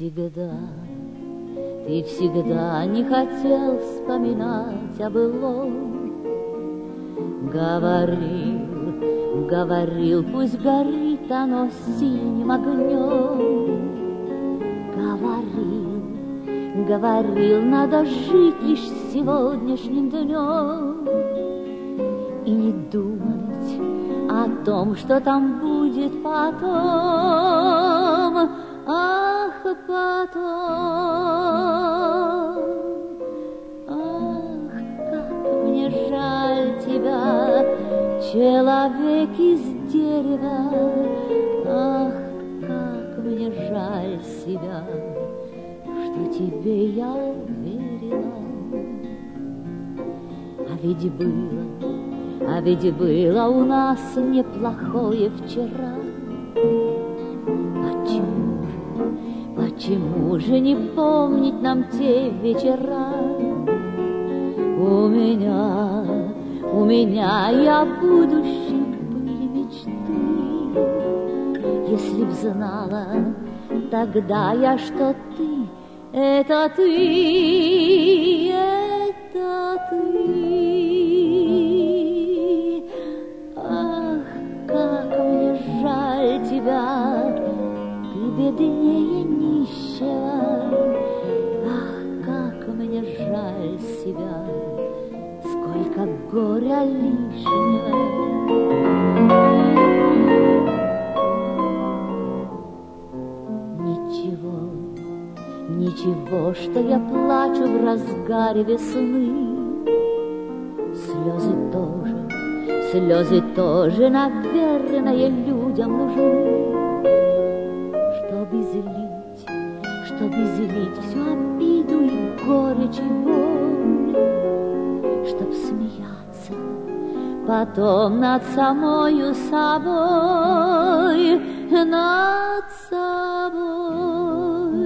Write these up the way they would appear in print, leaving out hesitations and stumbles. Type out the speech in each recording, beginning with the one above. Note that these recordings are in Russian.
Ты всегда не хотел вспоминать о былом. Говорил, пусть горит оно синим огнем. Говорил, надо жить лишь сегодняшним днем и не думать о том, что там будет потом. Ах, потом. Ах, как мне жаль тебя, человек из дерева. Ах, как мне жаль себя, что тебе я верила. А ведь было у нас неплохое вчера. Почему же не помнить нам те вечера? У меня и о будущем были мечты. Если б знала тогда я, что ты — это ты, это ты. Ах, как мне жаль тебя, ты беднее нищего. Ах, как мне жаль себя, сколько горя лишнего. Ничего, что я плачу в разгаре весны. Слезы тоже, наверное, людям нужны, чтобы излить всю обиду и горечь и боль, чтоб смеяться потом над самою собой, над собой.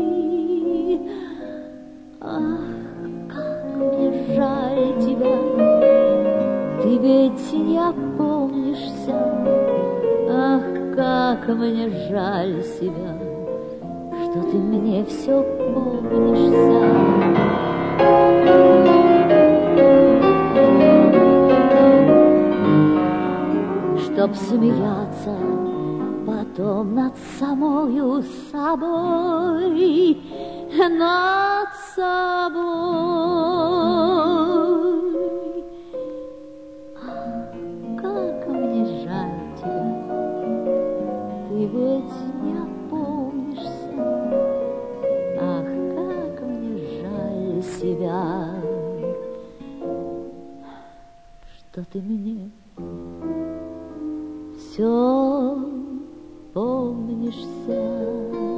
Ах, как мне жаль тебя, ты ведь не опомнишься. Ах, как мне жаль себя, что ты мне все помнишься. Чтоб смеяться потом над самою собой, над собой. Ах, как мне жаль тебя, ты ведь не опомнишься. Ах, как мне жаль себя, что ты мне все помнишься.